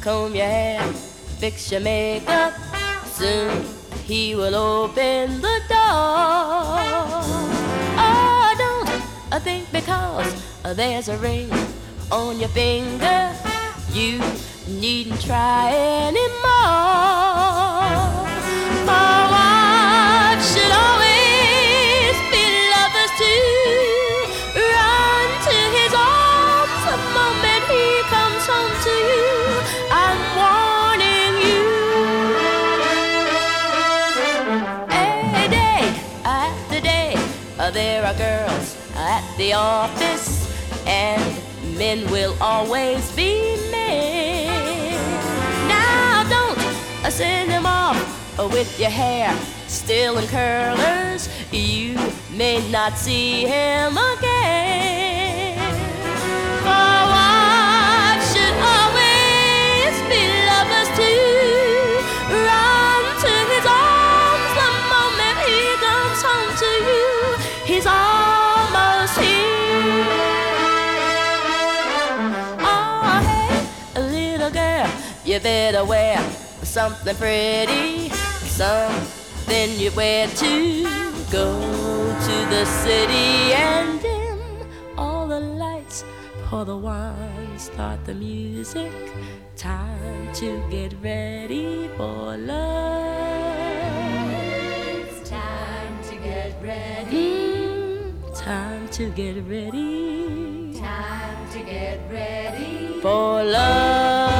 comb your hair, fix your makeup. Soon he will open the door. Oh, don't think because there's a ring on your finger, you needn't try anymore. For wives should always be lovers too. Run to his arms the moment he comes home to you. I'm warning you. Day after day, there are girls at the office, and men will always be men. Now don't send him off with your hair still in curlers. You may not see him again. For wives should always be lovers too. Run to his arms the moment he comes home to you. He's almost here. Oh, hey, little girl, you better wear something pretty, something you wear to go to the city. And dim all the lights, pour the wine, start the music. Time to get ready for love. It's time to get ready. Time to get ready. Time to get ready for love.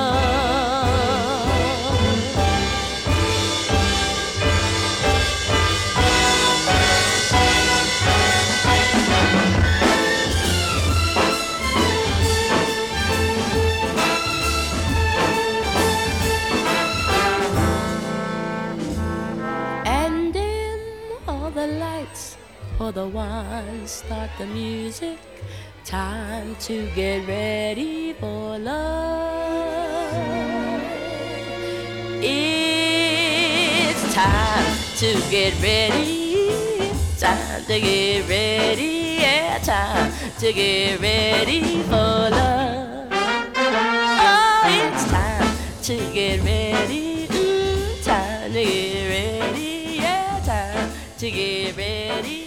And dim all the lights, pour the wine, start the music. Time to get ready for love. It's time to get ready. Time to get ready. Yeah, time to get ready for love. Oh, it's time to get ready. Time to get ready. Yeah, time to get ready.